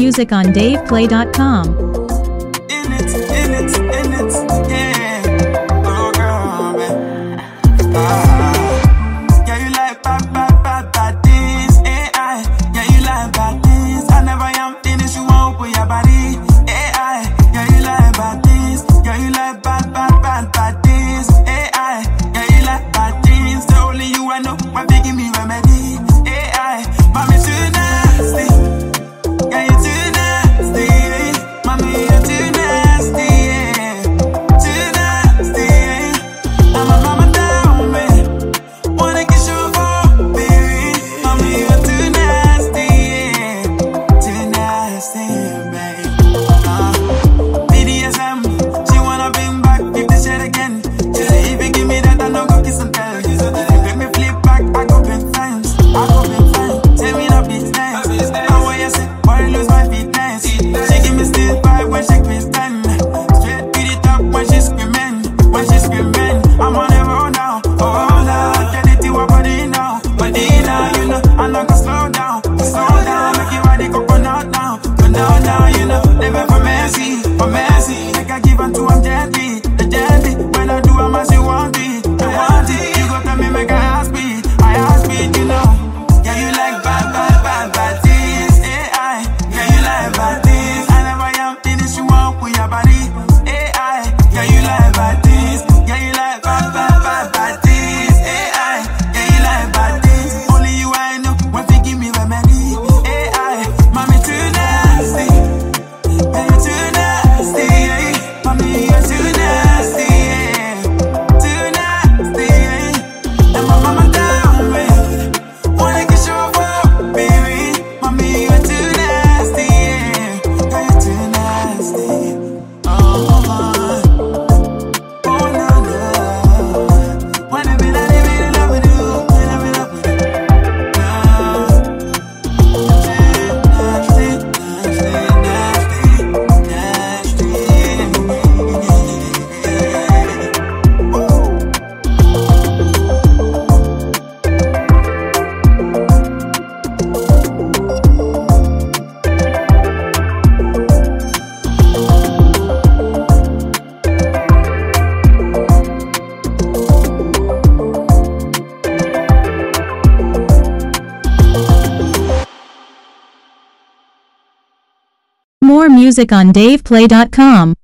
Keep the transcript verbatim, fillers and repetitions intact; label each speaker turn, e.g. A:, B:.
A: music on dave play dot com.
B: In it, in it, in it, yeah. Oh girl, man. Ah. Yeah, you like bad, bad, bad, bad things. A I. Yeah, you like bad things. I never am finished. You won't put your body. A I. Yeah, you like bad things. Yeah, you like bad, bad, bad, bad things. A I. Yeah, you like bad things. The only you I know. Why they give me remedy? A I. Mommy too nasty. Yeah, you too nasty. Mommy, you're too nasty. Yeah. Too nasty. I'm a mama down, man. Wanna kiss you for, baby. Mommy, you're too nasty. Yeah. Too nasty, baby. Uh, B D S M, she wanna bring back fifty shit again. She say if you give me that, I know go kiss and tell. If you make me flip back, I go big times. I go big time. Tell me no business. I want you say, boy, lose my fitness. She give me still vibe when she Kristen. Straight to the top when she screaming. When she screaming, I'm on the road now. Oh, now, get it to her body now. Body now, you know, I'm not gonna slow down. Slow down, make your body go burn out now. Burn out now, you know, living for Messi, for Messi. Like I give her to him gently, the gently. When I do, I'm as you want it, I want it. You go tell me, make I ask me, I ask me, you know. Yeah, you like bad, bad, bad, bad things. A I, yeah, you like bad things. I never am finished, you won't put your body. A I, yeah, you like bad things. Yeah, you like bad, bad, bad, bad things. A I, yeah, you like bad things. Only you I know, when they give me remedy. A I, mommy too nasty. Yeah, you too nasty. Yeah. Mommy, you're too nasty. Yeah. Too nasty. Yeah. And my mama down, man. Wanna kiss you for, baby. Mommy, you're too nasty. Yeah. Girl, you're too nasty. Oh, oh, oh, no, no. Wanna be like, live in love with you. Live in love with you. Nasty, nasty, nasty, nasty. Woo.
A: More music on dave play dot com.